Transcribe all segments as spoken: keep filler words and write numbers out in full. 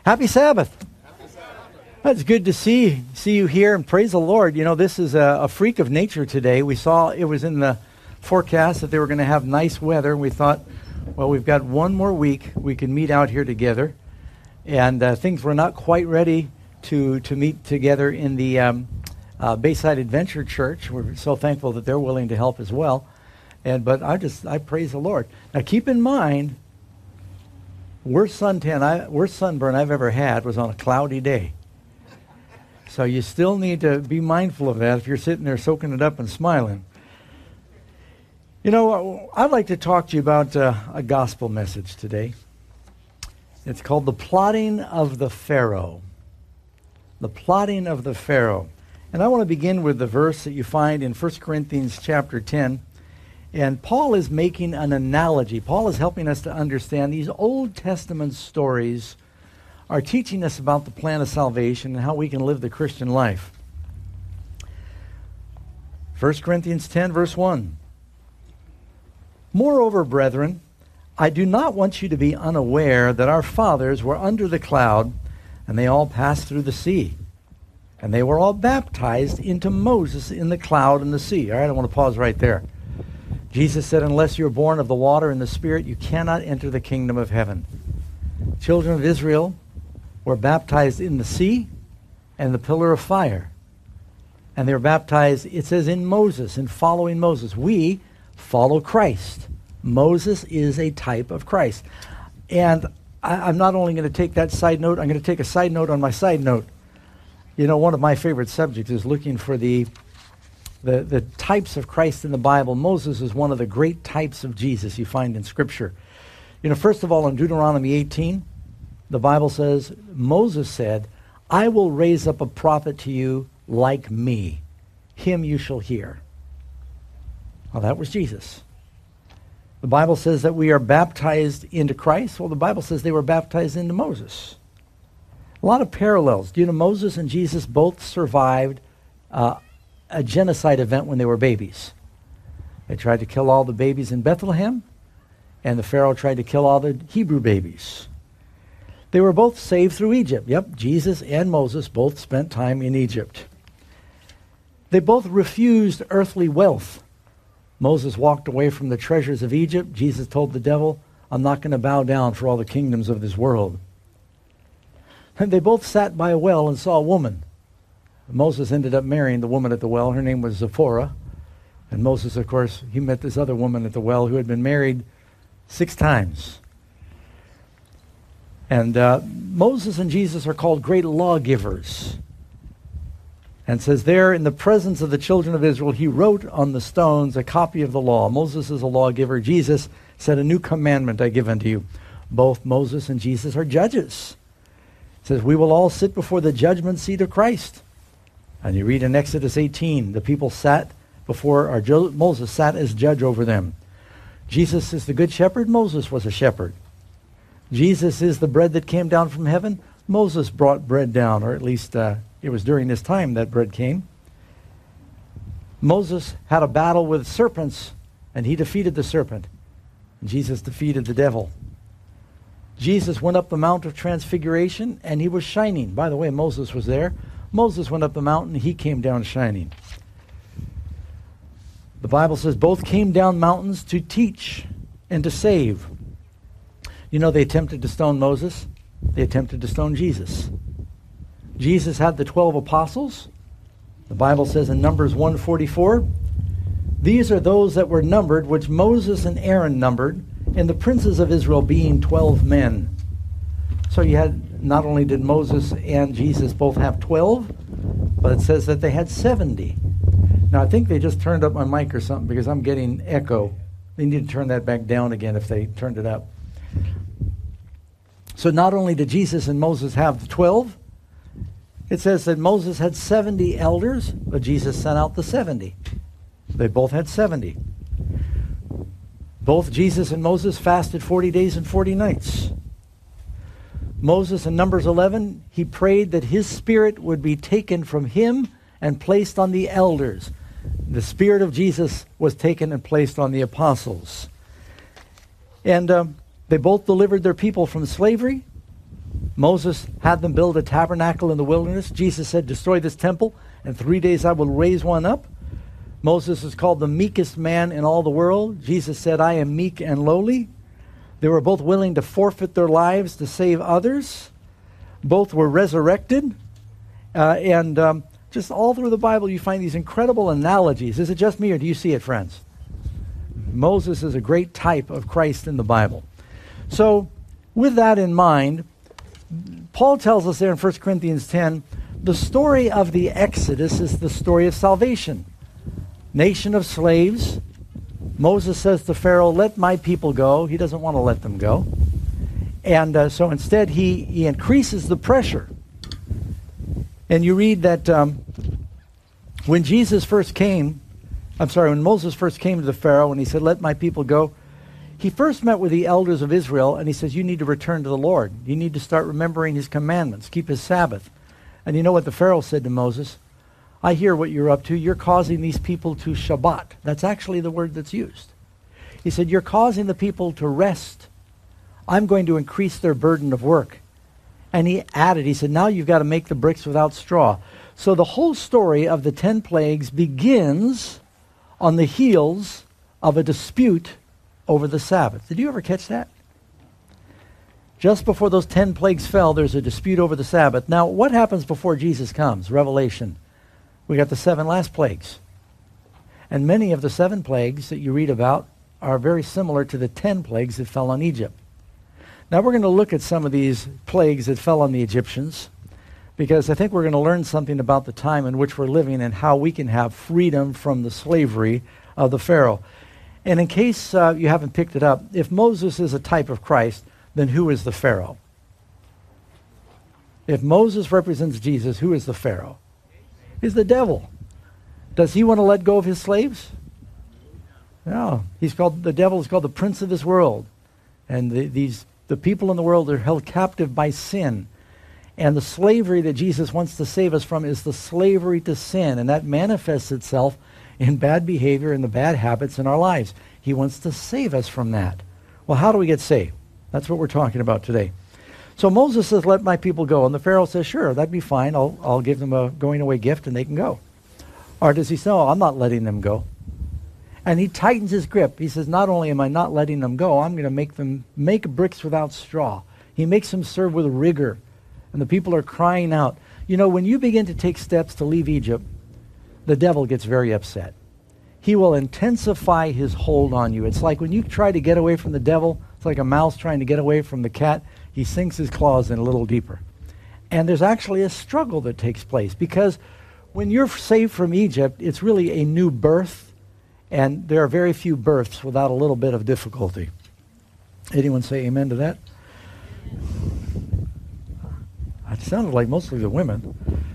Happy Sabbath. Happy Sabbath. It's good to see see you here, and praise the Lord. You know, this is a, a freak of nature today. We saw it was in the forecast that they were going to have nice weather, and we thought, well, we've got one more week. We can meet out here together, and uh, things were not quite ready to to meet together in the um, uh, Bayside Adventure Church. We're so thankful that they're willing to help as well. And but I just I praise the Lord. Now keep in mind, worst suntan, I, worst sunburn I've ever had was on a cloudy day. So you still need to be mindful of that if you're sitting there soaking it up and smiling. You know, I'd like to talk to you about uh, a gospel message today. It's called The Plotting of the Pharaoh. The Plotting of the Pharaoh. And I want to begin with the verse that you find in First Corinthians chapter ten. And Paul is making an analogy. Paul is helping us to understand these Old Testament stories are teaching us about the plan of salvation and how we can live the Christian life. First Corinthians ten, verse one. Moreover, brethren, I do not want you to be unaware that our fathers were under the cloud, and they all passed through the sea. And they were all baptized into Moses in the cloud and the sea. All right, I want to pause right there. Jesus said, unless you're born of the water and the Spirit, you cannot enter the kingdom of heaven. Children of Israel were baptized in the sea and the pillar of fire. And they were baptized, it says, in Moses, in following Moses. We follow Christ. Moses is a type of Christ. And I, I'm not only going to take that side note, I'm going to take a side note on my side note. You know, one of my favorite subjects is looking for the The, the types of Christ in the Bible. Moses is one of the great types of Jesus you find in Scripture. You know, first of all, in Deuteronomy eighteen, the Bible says, Moses said, I will raise up a prophet to you like me. Him you shall hear. Well, that was Jesus. The Bible says that we are baptized into Christ. Well, the Bible says they were baptized into Moses. A lot of parallels. Do you know Moses and Jesus both survived uh, a genocide event when they were babies? They tried to kill all the babies in Bethlehem, and the Pharaoh tried to kill all the Hebrew babies. They were both saved through Egypt. Yep, Jesus and Moses both spent time in Egypt. They both refused earthly wealth. Moses walked away from the treasures of Egypt. Jesus told the devil, I'm not going to bow down for all the kingdoms of this world. And they both sat by a well and saw a woman. Moses ended up marrying the woman at the well. Her name was Zipporah. And Moses, of course, he met this other woman at the well who had been married six times. And uh, Moses and Jesus are called great lawgivers. And says there, in the presence of the children of Israel, he wrote on the stones a copy of the law. Moses is a lawgiver. Jesus said, a new commandment I give unto you. Both Moses and Jesus are judges. It says, we will all sit before the judgment seat of Christ. And you read in Exodus eighteen, the people sat before, or jo- Moses sat as judge over them. Jesus is the good shepherd. Moses was a shepherd. Jesus is the bread that came down from heaven. Moses brought bread down, or at least uh, it was during this time that bread came. Moses had a battle with serpents, and he defeated the serpent. And Jesus defeated the devil. Jesus went up the Mount of Transfiguration, and he was shining. By the way, Moses was there. Moses went up the mountain, he came down shining. The Bible says both came down mountains to teach and to save. You know, they attempted to stone Moses. They attempted to stone Jesus. Jesus had the twelve apostles. The Bible says in Numbers one forty-four, these are those that were numbered, which Moses and Aaron numbered, and the princes of Israel being twelve men. So you had, not only did Moses and Jesus both have twelve, but it says that they had seventy. Now I think they just turned up my mic or something because I'm getting echo. They need to turn that back down again if they turned it up. So not only did Jesus and Moses have the twelve, it says that Moses had seventy elders, but Jesus sent out the seventy. They both had seventy. Both Jesus and Moses fasted forty days and forty nights. Moses in Numbers eleven, he prayed that his spirit would be taken from him and placed on the elders. The spirit of Jesus was taken and placed on the apostles. And um, they both delivered their people from slavery. Moses had them build a tabernacle in the wilderness. Jesus said, destroy this temple, and three days I will raise one up. Moses is called the meekest man in all the world. Jesus said, I am meek and lowly. They were both willing to forfeit their lives to save others. Both were resurrected. Uh, and um, just all through the Bible, you find these incredible analogies. Is it just me, or do you see it, friends? Moses is a great type of Christ in the Bible. So, with that in mind, Paul tells us there in First Corinthians ten, the story of the Exodus is the story of salvation. Nation of slaves. Moses says to Pharaoh, let my people go. He doesn't want to let them go. And uh, so instead he, he increases the pressure. And you read that um, when Jesus first came, I'm sorry, when Moses first came to the Pharaoh and he said, let my people go, he first met with the elders of Israel and he says, you need to return to the Lord. You need to start remembering his commandments, keep his Sabbath. And you know what the Pharaoh said to Moses? I hear what you're up to. You're causing these people to Shabbat. That's actually the word that's used. He said, you're causing the people to rest. I'm going to increase their burden of work. And he added, he said, now you've got to make the bricks without straw. So the whole story of the ten plagues begins on the heels of a dispute over the Sabbath. Did you ever catch that? Just before those ten plagues fell, there's a dispute over the Sabbath. Now, what happens before Jesus comes? Revelation. We got the seven last plagues. And many of the seven plagues that you read about are very similar to the ten plagues that fell on Egypt. Now we're going to look at some of these plagues that fell on the Egyptians, because I think we're going to learn something about the time in which we're living and how we can have freedom from the slavery of the Pharaoh. And in case uh, you haven't picked it up, if Moses is a type of Christ, then who is the Pharaoh? If Moses represents Jesus, who is the Pharaoh? He's the devil. Does he want to let go of his slaves? No. He's called, the devil is called the prince of this world. And the, these the people in the world are held captive by sin. And the slavery that Jesus wants to save us from is the slavery to sin. And that manifests itself in bad behavior and the bad habits in our lives. He wants to save us from that. Well, how do we get saved? That's what we're talking about today. So Moses says, let my people go. And the Pharaoh says, sure, that'd be fine. I'll, I'll give them a going away gift and they can go. Or does he say, no, I'm not letting them go. And he tightens his grip. He says, not only am I not letting them go, I'm going to make them make bricks without straw. He makes them serve with rigor. And the people are crying out. You know, when you begin to take steps to leave Egypt, the devil gets very upset. He will intensify his hold on you. It's like when you try to get away from the devil, it's like a mouse trying to get away from the cat. He sinks his claws in a little deeper. And there's actually a struggle that takes place, because when you're saved from Egypt, it's really a new birth, and there are very few births without a little bit of difficulty. Anyone say amen to that? It sounded like mostly the women.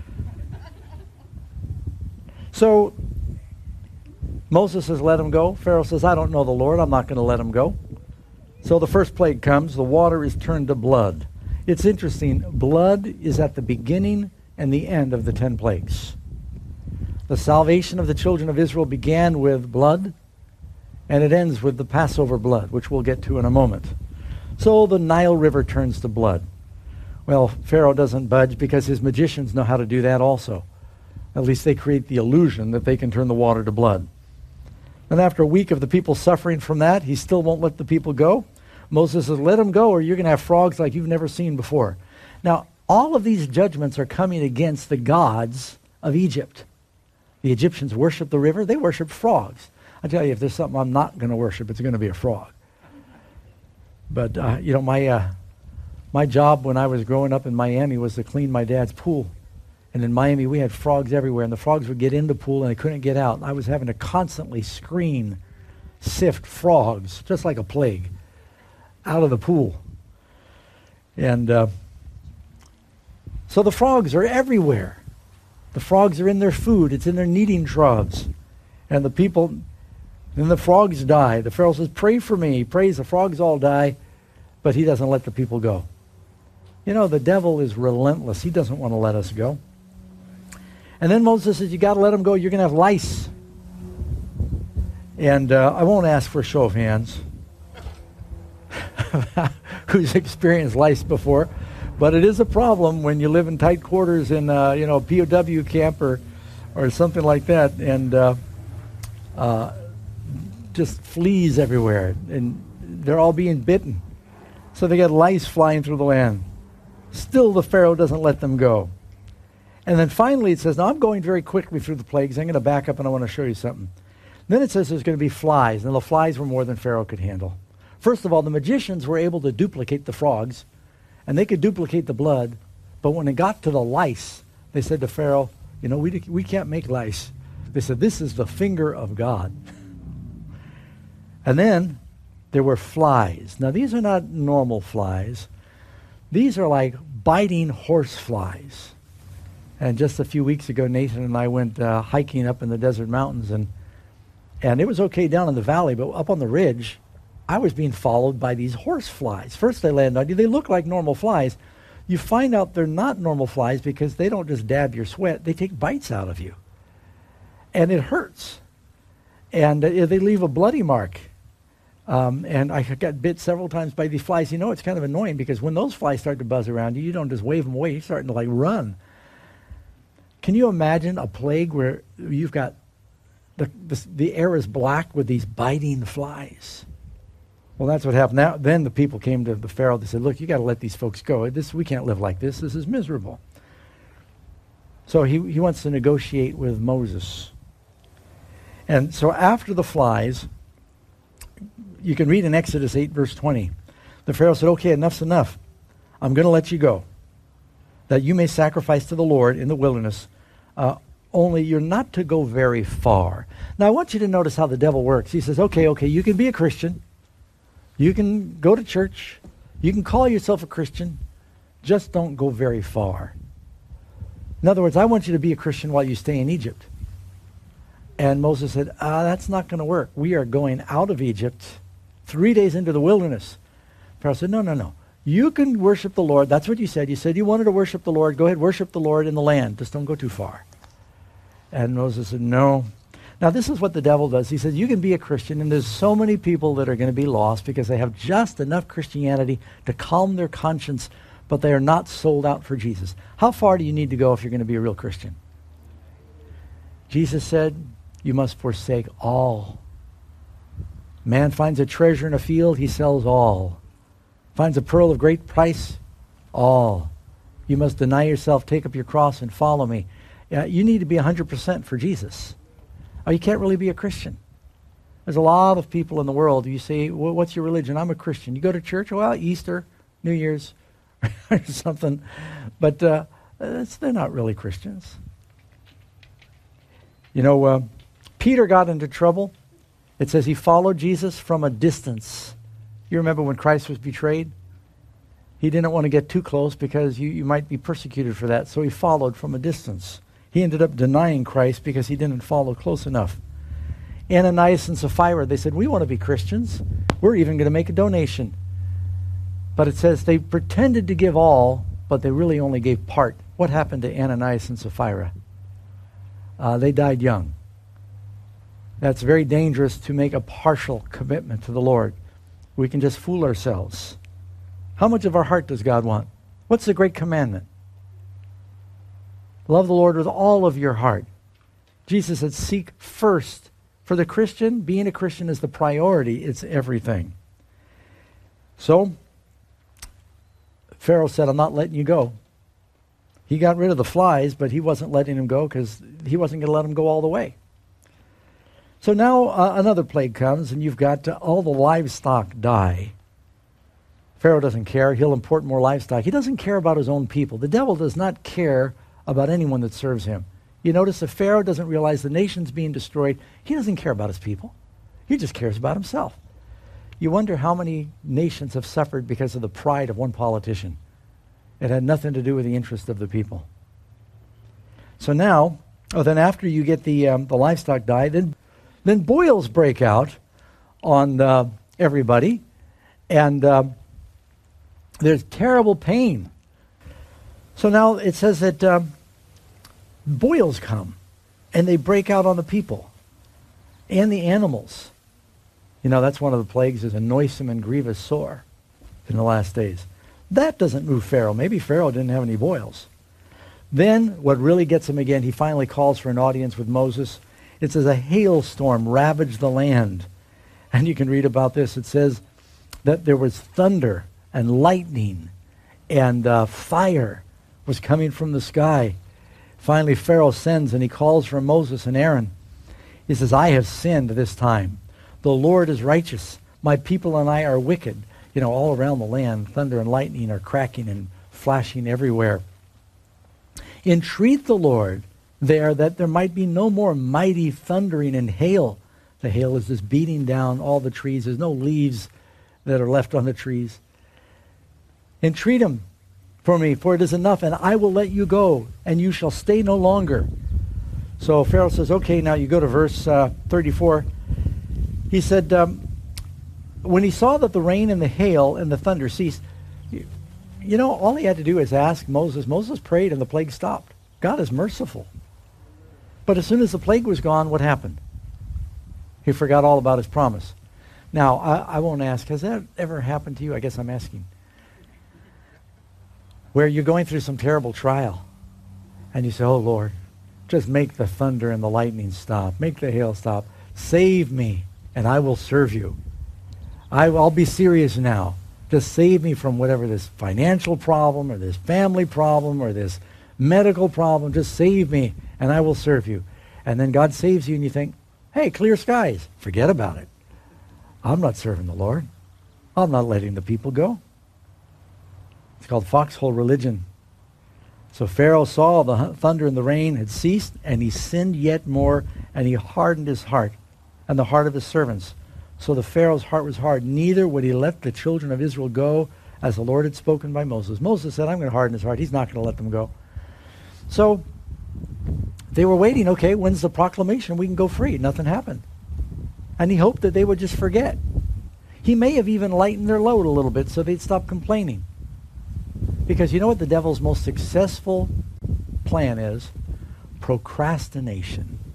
So Moses says, let him go. Pharaoh says, I don't know the Lord. I'm not going to let him go. So the first plague comes. The water is turned to blood. It's interesting. Blood is at the beginning and the end of the ten plagues. The salvation of the children of Israel began with blood, and it ends with the Passover blood, which we'll get to in a moment. So the Nile River turns to blood. Well, Pharaoh doesn't budge because his magicians know how to do that also. At least they create the illusion that they can turn the water to blood. And after a week of the people suffering from that, he still won't let the people go. Moses says, let them go or you're going to have frogs like you've never seen before. Now, all of these judgments are coming against the gods of Egypt. The Egyptians worship the river. They worship frogs. I tell you, if there's something I'm not going to worship, it's going to be a frog. But, uh, you know, my uh, my job when I was growing up in Miami was to clean my dad's pool. And in Miami, we had frogs everywhere, and the frogs would get in the pool, and they couldn't get out. And I was having to constantly screen, sift frogs, just like a plague, out of the pool. And uh, so the frogs are everywhere. The frogs are in their food. It's in their kneading troughs. And the people, then the frogs die. The Pharaoh says, pray for me. He prays, the frogs all die, but he doesn't let the people go. You know, the devil is relentless. He doesn't want to let us go. And then Moses says, you got to let them go. You're going to have lice. And uh, I won't ask for a show of hands who's experienced lice before. But it is a problem when you live in tight quarters in uh, you know, a P O W camp or, or something like that, and uh, uh, just fleas everywhere, and they're all being bitten. So they get lice flying through the land. Still, the Pharaoh doesn't let them go. And then finally it says, now I'm going very quickly through the plagues. I'm going to back up and I want to show you something. Then it says there's going to be flies, and the flies were more than Pharaoh could handle. First of all, the magicians were able to duplicate the frogs, and they could duplicate the blood, but when it got to the lice, they said to Pharaoh, you know, we, we can't make lice. They said, this is the finger of God. And then there were flies. Now, these are not normal flies. These are like biting horse flies. And just a few weeks ago, Nathan and I went uh, hiking up in the desert mountains, and and it was okay down in the valley, but up on the ridge, I was being followed by these horse flies. First they land on you. They look like normal flies. You find out they're not normal flies because they don't just dab your sweat. They take bites out of you. And it hurts. And uh, they leave a bloody mark. Um, and I got bit several times by these flies. You know, it's kind of annoying because when those flies start to buzz around you, you don't just wave them away. You're starting to like run. Can you imagine a plague where you've got the, the, the air is black with these biting flies? Well, that's what happened. Now, then the people came to the Pharaoh. They said, look, you got to let these folks go. This, we can't live like this. This is miserable. So he, he wants to negotiate with Moses. And so after the flies, you can read in Exodus eight, verse twenty. The Pharaoh said, okay, enough's enough. I'm going to let you go, that you may sacrifice to the Lord in the wilderness. Uh, only you're not to go very far. Now, I want you to notice how the devil works. He says, okay, okay, you can be a Christian. You can go to church. You can call yourself a Christian. Just don't go very far. In other words, I want you to be a Christian while you stay in Egypt. And Moses said, ah, that's not going to work. We are going out of Egypt three days into the wilderness. Pharaoh said, no, no, no. You can worship the Lord. That's what you said. You said you wanted to worship the Lord. Go ahead, worship the Lord in the land. Just don't go too far. And Moses said, no. Now, this is what the devil does. He says, you can be a Christian, and there's so many people that are going to be lost because they have just enough Christianity to calm their conscience, but they are not sold out for Jesus. How far do you need to go if you're going to be a real Christian? Jesus said, you must forsake all. Man finds a treasure in a field, he sells all. Finds a pearl of great price, all. You must deny yourself, take up your cross, and follow me. Uh, you need to be one hundred percent for Jesus. Oh, you can't really be a Christian. There's a lot of people in the world. You say, well, what's your religion? I'm a Christian. You go to church? Well, Easter, New Year's, or something. But uh, it's, they're not really Christians. You know, uh, Peter got into trouble. It says he followed Jesus from a distance. You remember when Christ was betrayed? He didn't want to get too close because you, you might be persecuted for that, so he followed from a distance. He ended up denying Christ because he didn't follow close enough. Ananias and Sapphira, they said, we want to be Christians. We're even going to make a donation. But it says they pretended to give all, but they really only gave part. What happened to Ananias and Sapphira? Uh, they died young. That's very dangerous to make a partial commitment to the Lord. We can just fool ourselves. How much of our heart does God want? What's the great commandment? Love the Lord with all of your heart. Jesus said, seek first. For the Christian, being a Christian is the priority. It's everything. So, Pharaoh said, I'm not letting you go. He got rid of the flies, but he wasn't letting him go because he wasn't going to let him go all the way. So now uh, another plague comes, and you've got uh, all the livestock die. Pharaoh doesn't care. He'll import more livestock. He doesn't care about his own people. The devil does not care about anyone that serves him. You notice the Pharaoh doesn't realize the nation's being destroyed. He doesn't care about his people. He just cares about himself. You wonder how many nations have suffered because of the pride of one politician. It had nothing to do with the interest of the people. So now, oh, then after you get the um, the livestock die, then then boils break out on uh, everybody, and uh, there's terrible pain. So now it says that um, boils come, and they break out on the people and the animals. You know, that's one of the plagues, is a noisome and grievous sore in the last days. That doesn't move Pharaoh. Maybe Pharaoh didn't have any boils. Then what really gets him again, he finally calls for an audience with Moses. It says a hailstorm ravaged the land. And you can read about this. It says that there was thunder and lightning and uh, fire was coming from the sky. Finally, Pharaoh sends and he calls for Moses and Aaron. He says, I have sinned this time. The Lord is righteous. My people and I are wicked. You know, all around the land, thunder and lightning are cracking and flashing everywhere. Entreat the Lord there that there might be no more mighty thundering and hail. The hail is just beating down all the trees. There's no leaves that are left on the trees. Entreat him for me, for it is enough, and I will let you go, and you shall stay no longer. So Pharaoh says, okay, now you go to verse uh, thirty-four. He said, um, when he saw that the rain and the hail and the thunder ceased, you, you know, all he had to do is ask Moses. Moses prayed and the plague stopped. God is merciful. But as soon as the plague was gone, what happened? He forgot all about his promise. Now, I, I won't ask, has that ever happened to you? I guess I'm asking. Where you're going through some terrible trial, and you say, oh, Lord, just make the thunder and the lightning stop. Make the hail stop. Save me, and I will serve you. I, I'll be serious now. Just save me from whatever this financial problem or this family problem or this medical problem. Just save me, and I will serve you. And then God saves you, and you think, hey, clear skies. Forget about it. I'm not serving the Lord. I'm not letting the people go. It's called foxhole religion. So Pharaoh saw the thunder and the rain had ceased, and he sinned yet more, and he hardened his heart and the heart of his servants. So the Pharaoh's heart was hard. Neither would he let the children of Israel go, as the Lord had spoken by Moses. Moses said, I'm going to harden his heart. He's not going to let them go. So they were waiting. Okay, when's the proclamation? We can go free. Nothing happened. And he hoped that they would just forget. He may have even lightened their load a little bit so they'd stop complaining. Because you know what the devil's most successful plan is? Procrastination.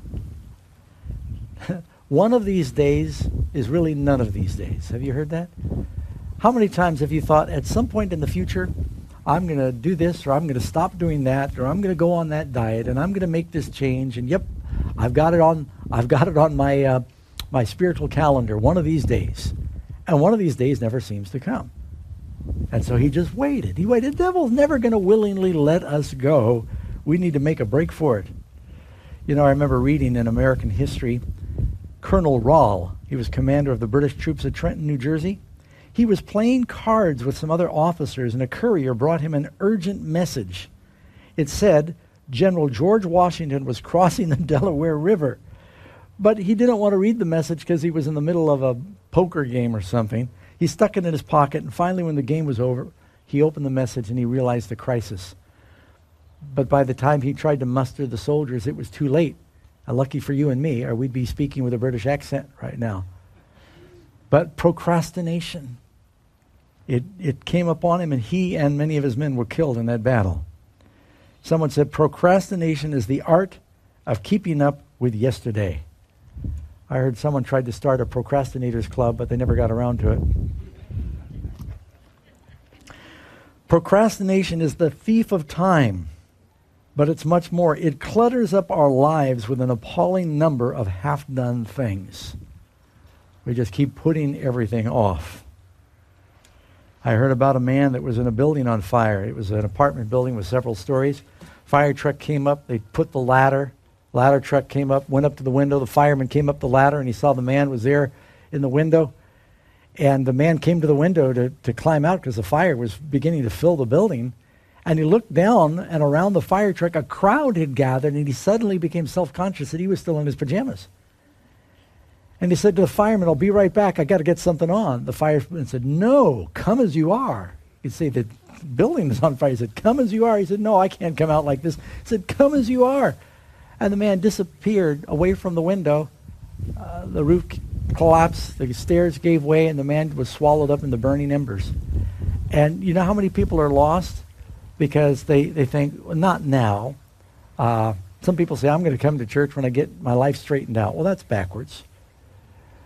One of these days is really none of these days. Have you heard that? How many times have you thought, at some point in the future, I'm going to do this, or I'm going to stop doing that, or I'm going to go on that diet, and I'm going to make this change, and yep, I've got it on. I've got it on my uh, my spiritual calendar. One of these days, and one of these days never seems to come. And so he just waited. He waited. The devil's never going to willingly let us go. We need to make a break for it. You know, I remember reading in American history, Colonel Rahl, he was commander of the British troops at Trenton, New Jersey. He was playing cards with some other officers, and a courier brought him an urgent message. It said General George Washington was crossing the Delaware River. But he didn't want to read the message because he was in the middle of a poker game or something. He stuck it in his pocket, and finally when the game was over, he opened the message and he realized the crisis. But by the time he tried to muster the soldiers, it was too late. Uh, lucky for you and me, or we'd be speaking with a British accent right now. But procrastination, it, it came upon him, and he and many of his men were killed in that battle. Someone said, procrastination is the art of keeping up with yesterday. I heard someone tried to start a procrastinators club, but they never got around to it. Procrastination is the thief of time, but it's much more. It clutters up our lives with an appalling number of half-done things. We just keep putting everything off. I heard about a man that was in a building on fire. It was an apartment building with several stories. Fire truck came up. They put the ladder. Ladder truck came up, went up to the window. The fireman came up the ladder, and he saw the man was there in the window. And the man came to the window to, to climb out because the fire was beginning to fill the building. And he looked down, and around the fire truck, a crowd had gathered, and he suddenly became self-conscious that he was still in his pajamas. And he said to the fireman, I'll be right back. I got to get something on. The fireman said, no, come as you are. He'd say, the building is on fire. He said, come as you are. He said, no, I can't come out like this. He said, come as you are. And the man disappeared away from the window. Uh, the roof c- collapsed. The stairs gave way, and the man was swallowed up in the burning embers. And you know how many people are lost? Because they, they think, well, not now. Uh, some people say, I'm going to come to church when I get my life straightened out. Well, that's backwards.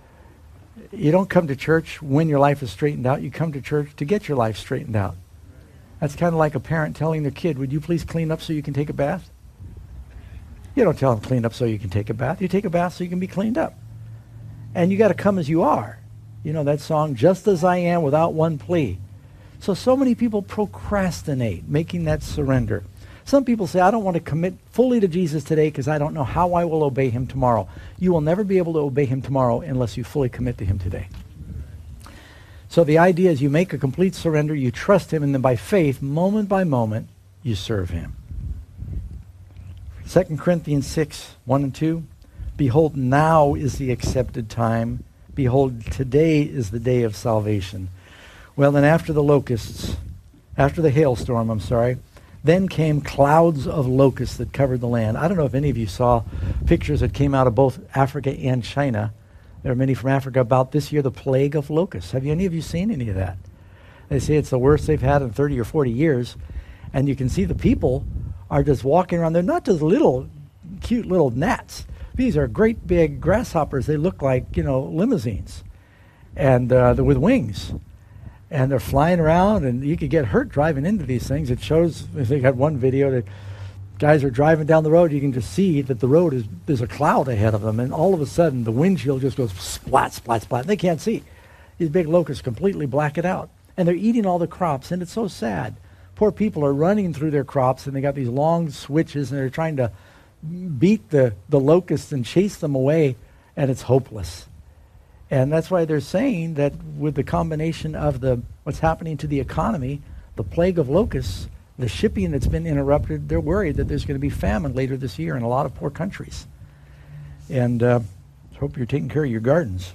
You don't come to church when your life is straightened out. You come to church to get your life straightened out. That's kind of like a parent telling their kid, would you please clean up so you can take a bath? You don't tell them clean up so you can take a bath. You take a bath so you can be cleaned up. And you got to come as you are. You know that song, Just As I Am Without One Plea. So, so many people procrastinate making that surrender. Some people say, I don't want to commit fully to Jesus today because I don't know how I will obey him tomorrow. You will never be able to obey him tomorrow unless you fully commit to him today. So the idea is you make a complete surrender, you trust him, and then by faith, moment by moment, you serve him. Second Corinthians six, one and two. Behold, now is the accepted time. Behold, today is the day of salvation. Well, then after the locusts, after the hailstorm, I'm sorry, then came clouds of locusts that covered the land. I don't know if any of you saw pictures that came out of both Africa and China. There are many from Africa about this year, the plague of locusts. Have you, any of you seen any of that? They say it's the worst they've had in thirty or forty years. And you can see the people are just walking around. They're not just little, cute little gnats. These are great big grasshoppers. They look like, you know, limousines. And uh, they're with wings. And they're flying around, and you could get hurt driving into these things. It shows, I think I had one video that guys are driving down the road. You can just see that the road is, there's a cloud ahead of them, and all of a sudden the windshield just goes splat, splat, splat. They can't see. These big locusts completely black it out. And they're eating all the crops, and it's so sad. Poor people are running through their crops, and they got these long switches, and they're trying to beat the, the locusts and chase them away, and it's hopeless. And that's why they're saying that with the combination of the what's happening to the economy, the plague of locusts, the shipping that's been interrupted, they're worried that there's going to be famine later this year in a lot of poor countries. And uh, hope you're taking care of your gardens.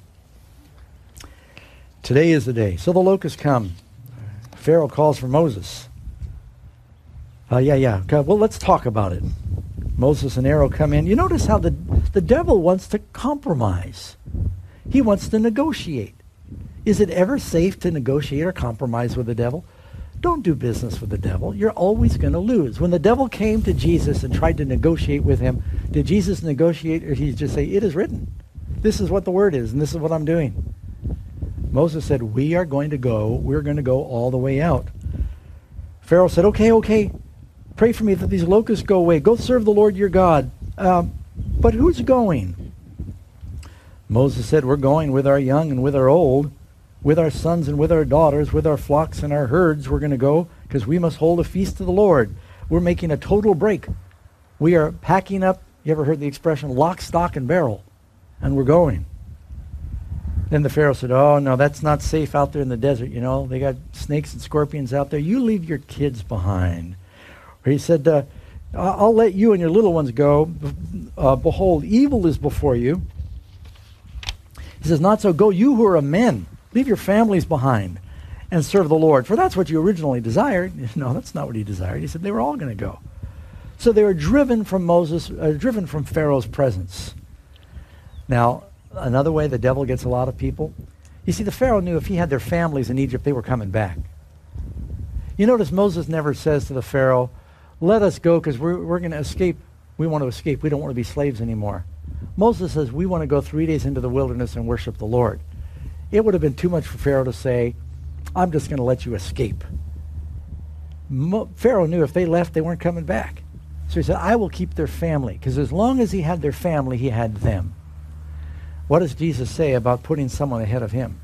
Today is the day. So the locusts come. Pharaoh calls for Moses. Uh, yeah, yeah. Okay, well, let's talk about it. Moses and Aaron come in. You notice how the, the devil wants to compromise. He wants to negotiate. Is it ever safe to negotiate or compromise with the devil? Don't do business with the devil. You're always going to lose. When the devil came to Jesus and tried to negotiate with him, did Jesus negotiate, or did he just say, it is written? This is what the word is, and this is what I'm doing. Moses said, we are going to go, we're going to go all the way out. Pharaoh said, okay, okay, pray for me that these locusts go away. Go serve the Lord your God. Um, but who's going? Moses said, we're going with our young and with our old, with our sons and with our daughters, with our flocks and our herds. We're going to go because we must hold a feast to the Lord. We're making a total break. We are packing up, you ever heard the expression, lock, stock, and barrel, and we're going. Then the Pharaoh said, oh, no, that's not safe out there in the desert, you know. They got snakes and scorpions out there. You leave your kids behind. Or he said, uh, I'll let you and your little ones go. Uh, behold, evil is before you. He says, not so. Go, you who are men. Leave your families behind and serve the Lord. For that's what you originally desired. No, that's not what he desired. He said they were all going to go. So they were driven from Moses, uh, driven from Pharaoh's presence. Now, another way the devil gets a lot of people. You see, the Pharaoh knew if he had their families in Egypt, they were coming back. You notice Moses never says to the Pharaoh, let us go because we're, we're going to escape. We want to escape. We don't want to be slaves anymore. Moses says, we want to go three days into the wilderness and worship the Lord. It would have been too much for Pharaoh to say, I'm just going to let you escape. Mo- Pharaoh knew if they left, they weren't coming back. So he said, I will keep their family. Because as long as he had their family, he had them. What does Jesus say about putting someone ahead of him?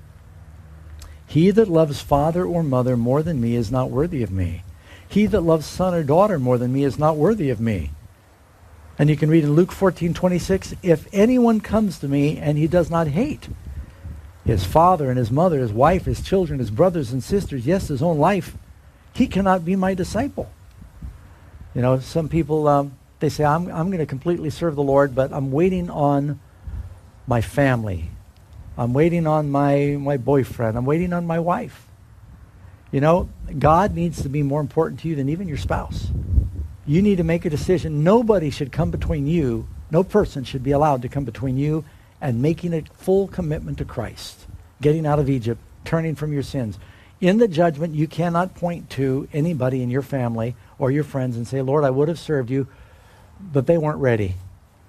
He that loves father or mother more than me is not worthy of me. He that loves son or daughter more than me is not worthy of me. And you can read in Luke fourteen twenty-six, if anyone comes to me and he does not hate his father and his mother, his wife, his children, his brothers and sisters, yes, his own life, he cannot be my disciple. You know, some people, um, they say, I'm, I'm going to completely serve the Lord, but I'm waiting on my family. I'm waiting on my, my boyfriend. I'm waiting on my wife. You know, God needs to be more important to you than even your spouse. You need to make a decision. Nobody should come between you. No person should be allowed to come between you and making a full commitment to Christ, getting out of Egypt, turning from your sins. In the judgment, you cannot point to anybody in your family or your friends and say, Lord, I would have served you, but they weren't ready.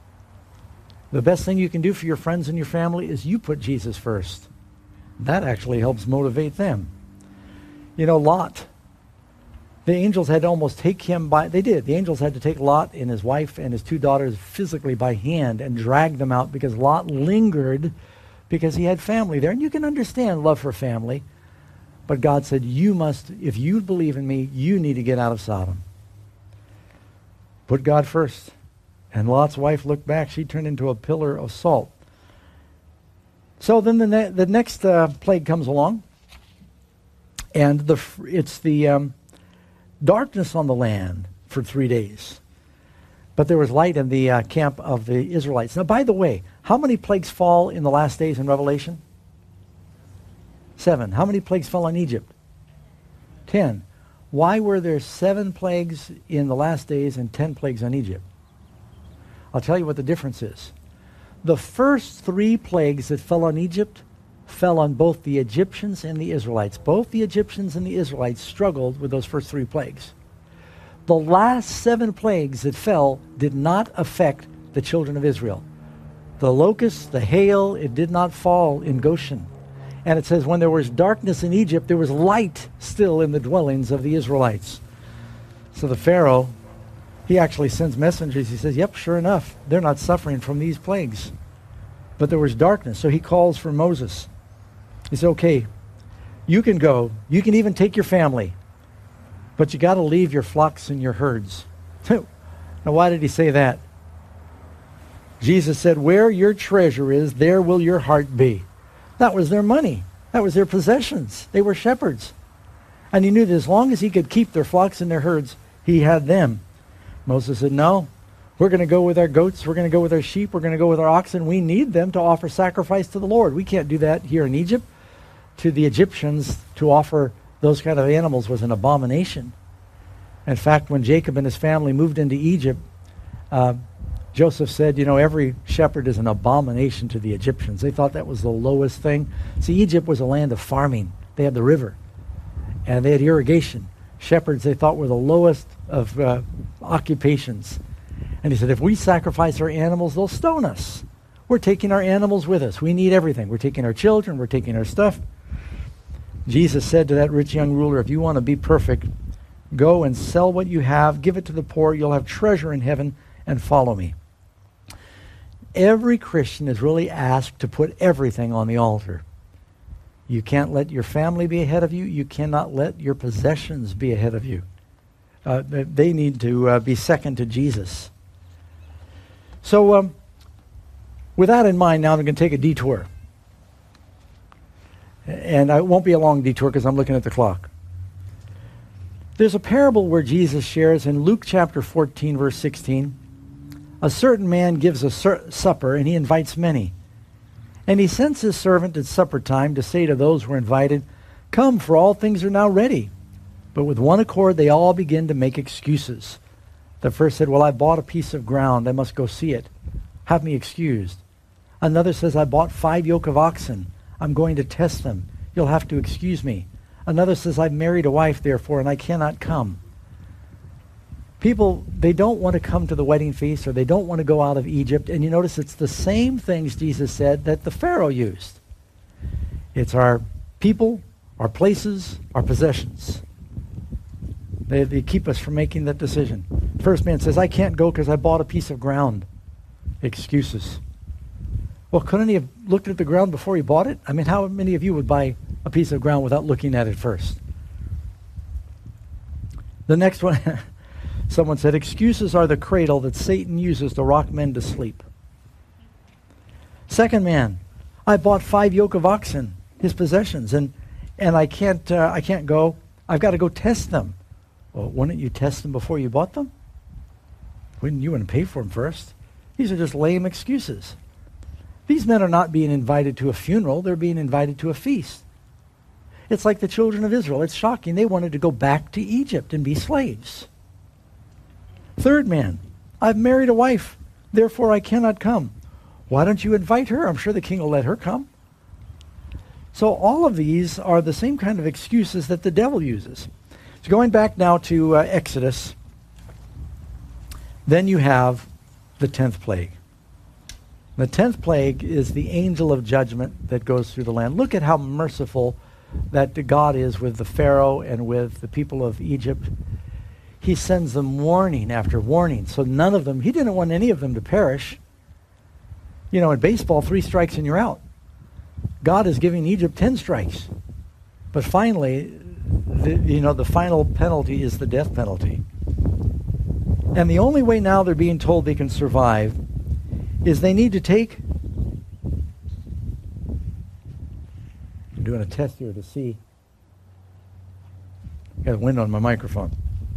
The best thing you can do for your friends and your family is you put Jesus first. That actually helps motivate them. You know, Lot. The angels had to almost take him by, they did. The angels had to take Lot and his wife and his two daughters physically by hand and drag them out because Lot lingered because he had family there. And you can understand love for family. But God said, you must, if you believe in me, you need to get out of Sodom. Put God first. And Lot's wife looked back. She turned into a pillar of salt. So then the, ne- the next uh, plague comes along. And the it's the um, darkness on the land for three days. But there was light in the uh, camp of the Israelites. Now, by the way, how many plagues fall in the last days in Revelation? Seven. How many plagues fell on Egypt? Ten. Why were there seven plagues in the last days and ten plagues on Egypt? I'll tell you what the difference is. The first three plagues that fell on Egypt fell on both the Egyptians and the Israelites. Both the Egyptians and the Israelites struggled with those first three plagues. The last seven plagues that fell did not affect the children of Israel. The locusts, the hail, it did not fall in Goshen. And it says when there was darkness in Egypt, there was light still in the dwellings of the Israelites. So the Pharaoh, he actually sends messengers. He says, yep, sure enough, they're not suffering from these plagues. But there was darkness. So he calls for Moses. He said, okay, you can go. You can even take your family. But you got to leave your flocks and your herds. Now, why did he say that? Jesus said, where your treasure is, there will your heart be. That was their money. That was their possessions. They were shepherds. And he knew that as long as he could keep their flocks and their herds, he had them. Moses said, no, we're going to go with our goats. We're going to go with our sheep. We're going to go with our oxen. We need them to offer sacrifice to the Lord. We can't do that here in Egypt. To the Egyptians, to offer those kind of animals was an abomination. In fact, when Jacob and his family moved into Egypt, uh, Joseph said, you know, every shepherd is an abomination to the Egyptians. They thought that was the lowest thing. See, Egypt was a land of farming. They had the river, and they had irrigation. Shepherds, they thought, were the lowest of uh, occupations. And he said, if we sacrifice our animals, they'll stone us. We're taking our animals with us. We need everything. We're taking our children. We're taking our stuff. Jesus said to that rich young ruler, if you want to be perfect, go and sell what you have, give it to the poor. You'll have treasure in heaven, and follow me. Every Christian is really asked to put everything on the altar. You can't let your family be ahead of you. You cannot let your possessions be ahead of you. Uh, they need to uh, be second to Jesus. So um, with that in mind, now I'm going to take a detour. And it won't be a long detour because I'm looking at the clock. There's a parable where Jesus shares in Luke chapter fourteen, verse sixteen. A certain man gives a sur- supper, and he invites many. And he sends his servant at supper time to say to those who are invited, come, for all things are now ready. But with one accord they all begin to make excuses. The first said, well, I bought a piece of ground. I must go see it. Have me excused. Another says, I bought five yoke of oxen. I'm going to test them. You'll have to excuse me. Another says, I've married a wife, therefore, and I cannot come. People, they don't want to come to the wedding feast, or they don't want to go out of Egypt. And you notice it's the same things Jesus said that the Pharaoh used. It's our people, our places, our possessions. They, they keep us from making that decision. First man says, I can't go because I bought a piece of ground. Excuses. Well, couldn't he have looked at the ground before he bought it? I mean, how many of you would buy a piece of ground without looking at it first? The next one, someone said, excuses are the cradle that Satan uses to rock men to sleep. Second man, I bought five yoke of oxen, his possessions, and and I can't uh, I can't go. I've got to go test them. Well, wouldn't you test them before you bought them? Wouldn't you want to pay for them first? These are just lame excuses. These men are not being invited to a funeral. They're being invited to a feast. It's like the children of Israel. It's shocking. They wanted to go back to Egypt and be slaves. Third man, I've married a wife, therefore I cannot come. Why don't you invite her? I'm sure the king will let her come. So all of these are the same kind of excuses that the devil uses. So going back now to uh, Exodus, then you have the tenth plague. The tenth plague is the angel of judgment that goes through the land. Look at how merciful that God is with the Pharaoh and with the people of Egypt. he sends them warning after warning. So none of them, he didn't want any of them to perish. You know, in baseball, three strikes and you're out. God is giving Egypt ten strikes. But finally, the, you know, the final penalty is the death penalty. And the only way now they're being told they can survive is they need to take... I'm doing a test here to see. Got a wind on my microphone.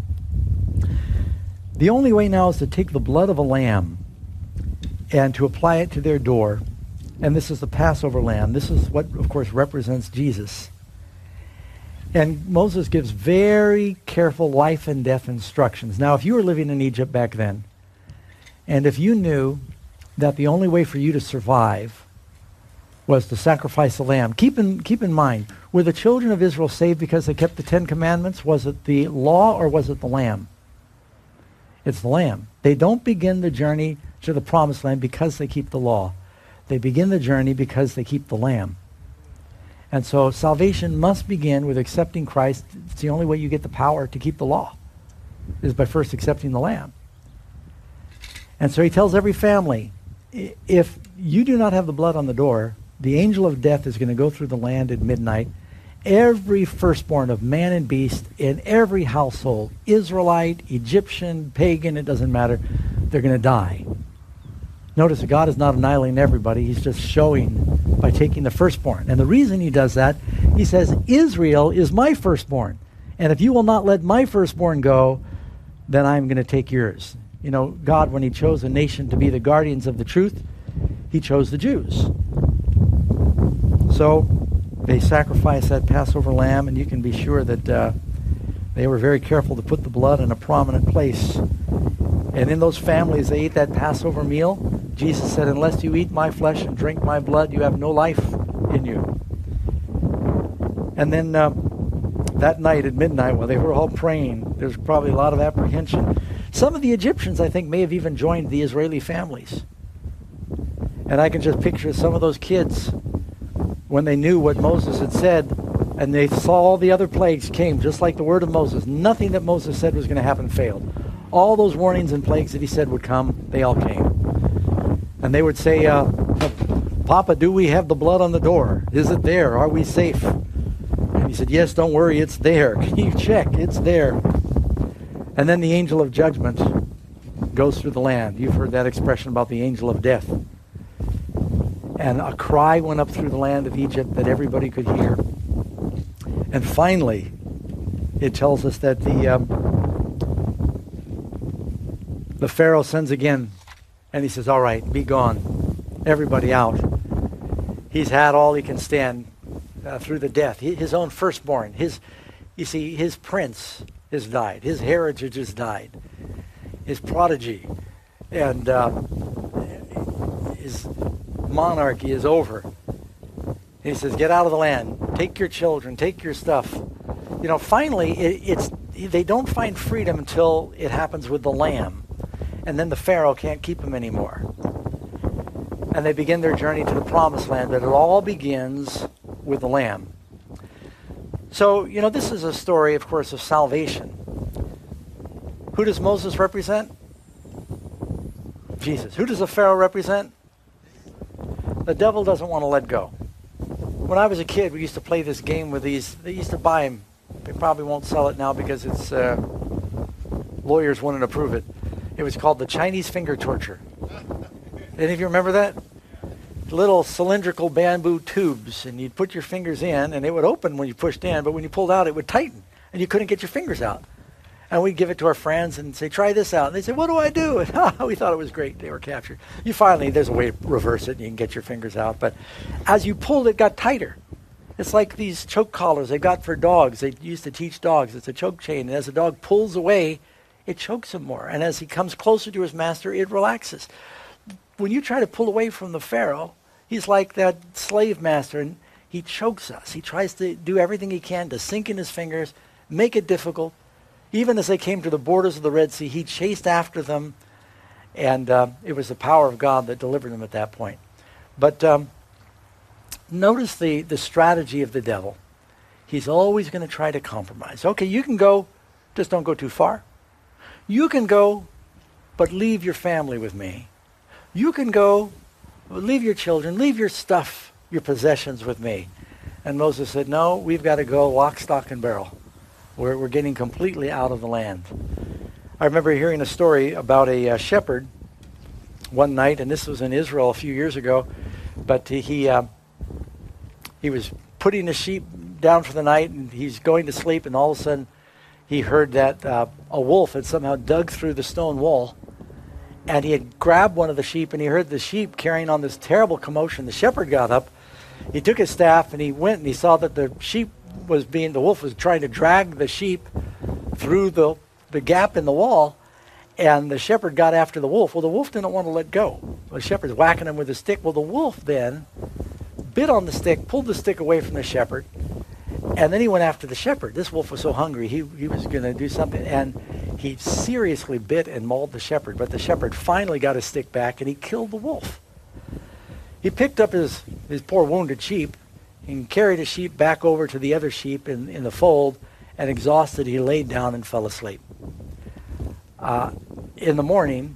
The only way now is to take the blood of a lamb and to apply it to their door. And this is the Passover lamb. This is what, of course, represents Jesus. And Moses gives very careful life and death instructions. Now, if you were living in Egypt back then, and if you knew that the only way for you to survive was to sacrifice a lamb, keep in, keep in mind, were the children of Israel saved because they kept the Ten Commandments? Was it the law or was it the lamb? It's the lamb. They don't begin the journey to the promised land because they keep the law. They begin the journey because they keep the lamb. And so salvation must begin with accepting Christ. It's the only way you get the power to keep the law, is by first accepting the lamb. And so he tells every family, if you do not have the blood on the door, the angel of death is going to go through the land at midnight. Every firstborn of man and beast in every household, Israelite, Egyptian, pagan, it doesn't matter, they're going to die. Notice that God is not annihilating everybody. He's just showing by taking the firstborn. And the reason he does that, he says, Israel is my firstborn. And if you will not let my firstborn go, then I'm going to take yours. You know, God, when he chose a nation to be the guardians of the truth, he chose the Jews. So they sacrificed that Passover lamb, and you can be sure that uh, they were very careful to put the blood in a prominent place. And in those families, they ate that Passover meal. Jesus said, unless you eat my flesh and drink my blood, you have no life in you. And then uh, that night at midnight, while they were all praying, there's probably a lot of apprehension. Some of the Egyptians, I think, may have even joined the Israeli families. And I can just picture some of those kids when they knew what Moses had said, and they saw all the other plagues came, just like the word of Moses. Nothing that Moses said was going to happen failed. All those warnings and plagues that he said would come, they all came. And they would say, uh, Papa, do we have the blood on the door? Is it there? Are we safe? And he said, yes, don't worry, it's there. Can you check? It's there. And then the angel of judgment goes through the land. You've heard that expression about the angel of death. And a cry went up through the land of Egypt that everybody could hear. And finally, it tells us that the um, the Pharaoh sends again, and he says, all right, be gone. Everybody out. He's had all he can stand uh, through the death. He, his own firstborn, his, you see, his prince has died. His heritage has died. His prodigy. And uh, his monarchy is over. And he says, get out of the land. Take your children. Take your stuff. You know, finally, it, it's they don't find freedom until it happens with the lamb. And then the Pharaoh can't keep them anymore. And they begin their journey to the promised land. But it all begins with the lamb. So, you know, this is a story, of course, of salvation. Who does Moses represent? Jesus. Who does the Pharaoh represent? The devil doesn't want to let go. When I was a kid, we used to play this game with these. They used to buy them. They probably won't sell it now because it's uh, lawyers wouldn't approve it. It was called the Chinese finger torture. Any of you remember that? Little cylindrical bamboo tubes, and you'd put your fingers in, and it would open when you pushed in, but when you pulled out, it would tighten, and you couldn't get your fingers out. And we'd give it to our friends and say, try this out. And they'd say, what do I do? And we thought it was great. They were captured. You finally, there's a way to reverse it, and you can get your fingers out. But as you pulled, it got tighter. It's like these choke collars they got for dogs. They used to teach dogs. It's a choke chain, and as the dog pulls away, it chokes him more. And as he comes closer to his master, it relaxes. When you try to pull away from the Pharaoh, he's like that slave master, and he chokes us. He tries to do everything he can to sink in his fingers, make it difficult. Even as they came to the borders of the Red Sea, he chased after them, and uh, it was the power of God that delivered them at that point. But um, notice the, the strategy of the devil. He's always going to try to compromise. Okay, you can go, just don't go too far. You can go, but leave your family with me. You can go, leave your children, leave your stuff, your possessions with me. And Moses said, no, we've got to go lock, stock, and barrel. We're, we're getting completely out of the land. I remember hearing a story about a uh, shepherd one night, and this was in Israel a few years ago, but he he, uh, he was putting the sheep down for the night, and he's going to sleep, and all of a sudden he heard that uh, a wolf had somehow dug through the stone wall, and he had grabbed one of the sheep, and he heard the sheep carrying on this terrible commotion. The shepherd got up, he took his staff, and he went, and he saw that the sheep was being, the wolf was trying to drag the sheep through the, the gap in the wall, and the shepherd got after the wolf. Well, the wolf didn't want to let go. The shepherd's whacking him with a stick. Well, the wolf then bit on the stick, pulled the stick away from the shepherd, and then he went after the shepherd. This wolf was so hungry, he, he was going to do something, and he seriously bit and mauled the shepherd, but the shepherd finally got his stick back, and he killed the wolf. He picked up his, his poor wounded sheep and carried his sheep back over to the other sheep in, in the fold, and exhausted, he laid down and fell asleep. Uh, in the morning,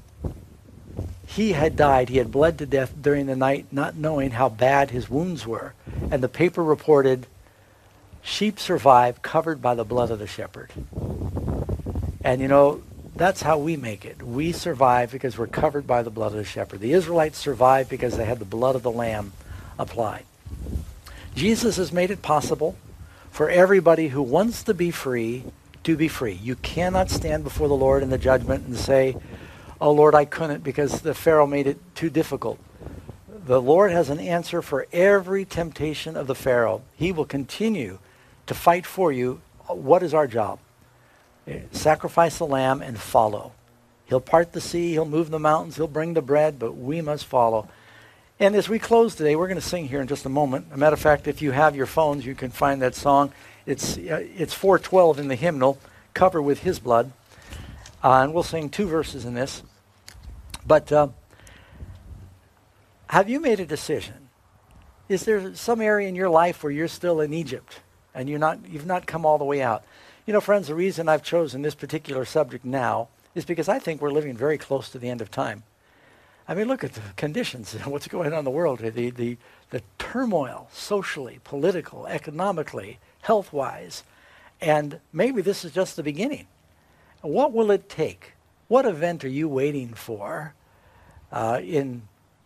he had died. He had bled to death during the night, not knowing how bad his wounds were. And the paper reported, sheep survived covered by the blood of the shepherd. And you know, that's how we make it. We survive because we're covered by the blood of the shepherd. The Israelites survived because they had the blood of the Lamb applied. Jesus has made it possible for everybody who wants to be free to be free. You cannot stand before the Lord in the judgment and say, oh Lord, I couldn't because the Pharaoh made it too difficult. The Lord has an answer for every temptation of the Pharaoh. He will continue to fight for you. What is our job? Sacrifice the lamb and follow. He'll part the sea, he'll move the mountains, he'll bring the bread, but we must follow. And as we close today, we're going to sing here in just a moment. As a matter of fact, if you have your phones, you can find that song. It's uh, it's four twelve in the hymnal, Cover with His Blood. Uh, and we'll sing two verses in this. But uh, have you made a decision? Is there some area in your life where you're still in Egypt and you're not, you've not come all the way out? You know, friends, the reason I've chosen this particular subject now is because I think we're living very close to the end of time. I mean, look at the conditions, what's going on in the world, the, the, the turmoil, socially, political, economically, health-wise. And maybe this is just the beginning. What will it take? What event are you waiting for uh, in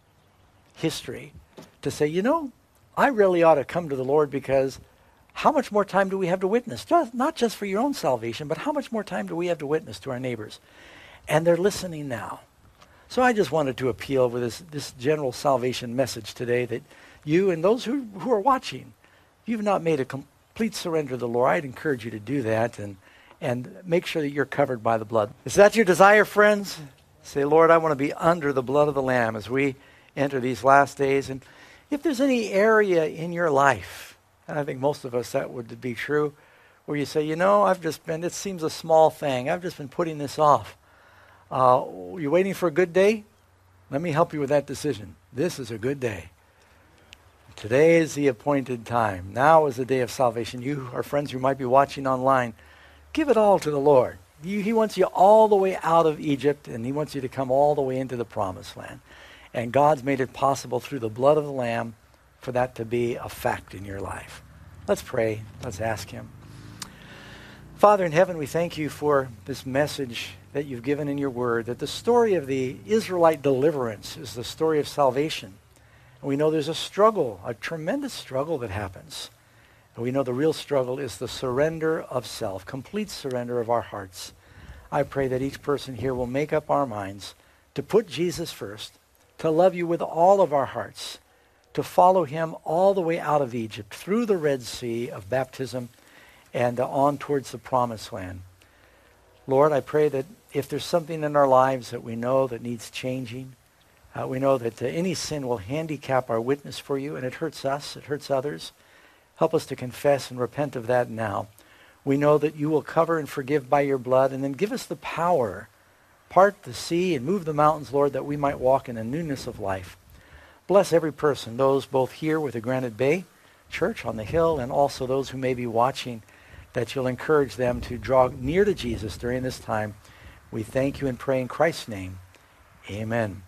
history to say, you know, I really ought to come to the Lord, because how much more time do we have to witness? Just, not just for your own salvation, but how much more time do we have to witness to our neighbors? And they're listening now. So I just wanted to appeal with this, this general salvation message today, that you and those who, who are watching, if you've not made a complete surrender to the Lord, I'd encourage you to do that and, and make sure that you're covered by the blood. Is that your desire, friends? Say, Lord, I want to be under the blood of the Lamb as we enter these last days. And if there's any area in your life, and I think most of us that would be true, where you say, you know, I've just been, it seems a small thing, I've just been putting this off. Uh, you're waiting for a good day? Let me help you with that decision. This is a good day. Today is the appointed time. Now is the day of salvation. You, our friends who might be watching online, give it all to the Lord. You, he wants you all the way out of Egypt, and he wants you to come all the way into the promised land. And God's made it possible through the blood of the Lamb for that to be a fact in your life. Let's pray. Let's ask him. Father in heaven, we thank you for this message that you've given in your word, that the story of the Israelite deliverance is the story of salvation. And we know there's a struggle, a tremendous struggle that happens. And we know the real struggle is the surrender of self, complete surrender of our hearts. I pray that each person here will make up our minds to put Jesus first, to love you with all of our hearts, to follow him all the way out of Egypt, through the Red Sea of baptism, and on towards the promised land. Lord, I pray that if there's something in our lives that we know that needs changing, uh, we know that uh, any sin will handicap our witness for you, and it hurts us, it hurts others. Help us to confess and repent of that now. We know that you will cover and forgive by your blood, and then give us the power, part the sea and move the mountains, Lord, that we might walk in a newness of life. Bless every person, those both here with the Granite Bay Church on the hill, and also those who may be watching, that you'll encourage them to draw near to Jesus during this time. We thank you and pray in Christ's name. Amen.